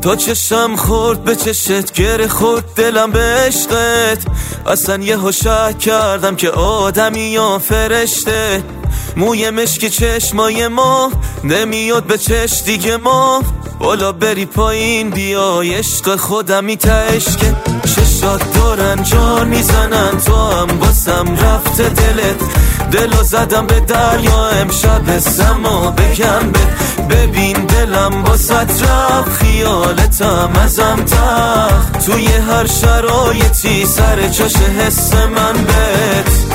تا چشم خورد به چشت گره خورد دلم به عشقت. اصلا یهو شک کردم که آدمی یا فرشته. موی مشکی چشمای ما نمیاد به چش دیگه ما. بالا بری پایین بیای عشق خودمی تهش که چشات دارن جان میزنن تو هم باسم رفته دلت. دلو زدم به دریا امشب سما بگم ببین دلم باست رفت خیالتم ازم تخت. توی هر شرایطی سر جاش حس من بهت.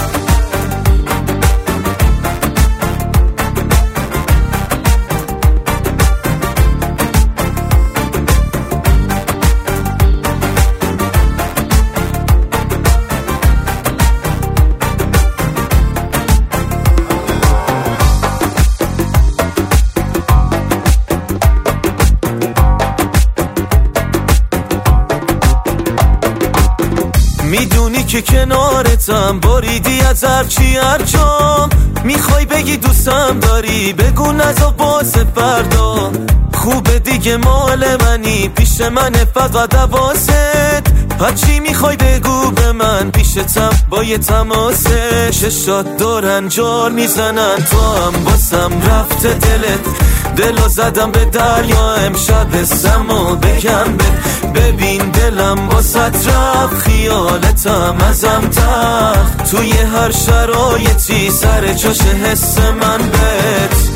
میدونی که کنارتم باریدی از هرچی هرجا. میخوای بگی دوستم داری بگو نزا واسه فردا. خوبه دیگه مال منی پیش منه فقط حواست. هرچی میخوای بگو به من پیشتم با یه تماسه. چشات دارن جال میزنن تو هم باسم رفته دلت. دلو زدم به دریا امشب سما بگم ببین دلم باست رفت خیالتم ازم تخت. توی هر شرایطی سر جاش حس من بهت.